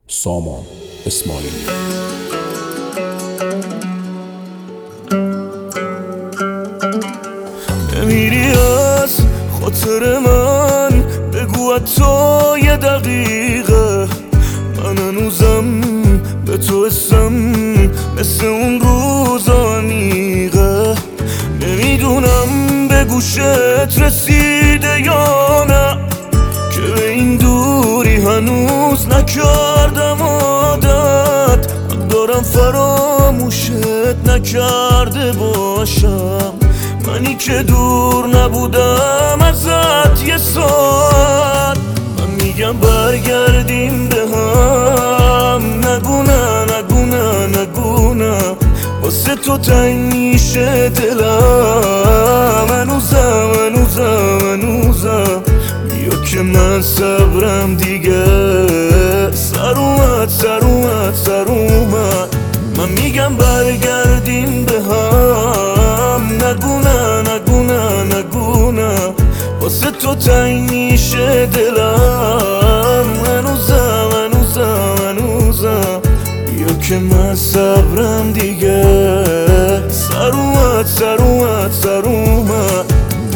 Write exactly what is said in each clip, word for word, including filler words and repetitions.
سامان اسماعیلی. نمیری از خاطر من، بگو تو یه دقیقه. من هنوزم به تو اسم مثل اون روزا عمیقه. نمیدونم به گوشت رسیده یا نه، که به این دوری هنوز نکردم عادت. من دارم فراموشت نکرده باشم، منی که دور نبودم ازت یه ساعت. من میگم برگردیم به هم، نگو نه نگو نه نگو نه، واسه تو تنگ میشه دلم. هنوزم هنوزم هنوزم بیا که من صبرم دیگه سر اومد سر اومد سر اومد. من میگم برگردیم به هم، نگو نه نگو نه نگو نه، واسه تو تنگ میشه دلم. هنوزم هنوزم هنوزم بیا که من صبرم دیگه سر اومد سر اومد سر اومد.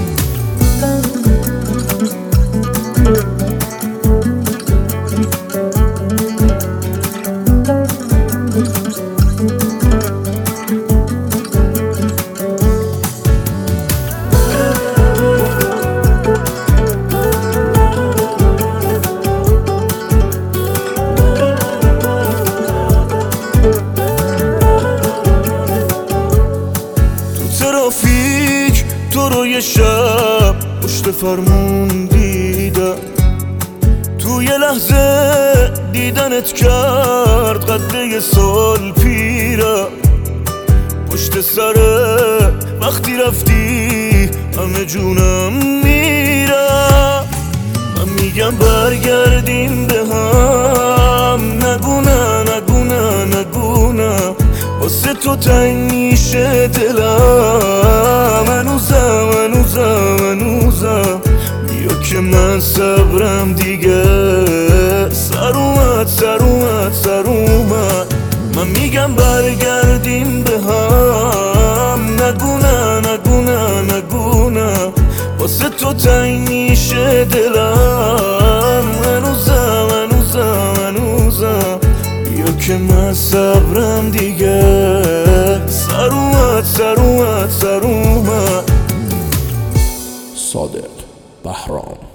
ترافیک تو رو یه شب پشت فرمون دیدم، تو یه لحظه دیدنت کرد قد یه سال پیرم. پشت سره وقتی رفتی همه جونم میرم. من میگم برگردیم به هم، نگو نه نگو نه نگو نه، واسه تو تنگ میشه دلم. هنوزم هنوزم هنوزم بیا که من صبرم دیگه سر اومد سر اومد سر اومد. من میگم برگردیم به هم، نگو نه نگو نه نگو نه، واسه تو تنگ میشه دلم. هنوزم هنوزم هنوزم بیا که من صبرم دیگه سر اومد سر اومد سر اومد. صادق بهرام.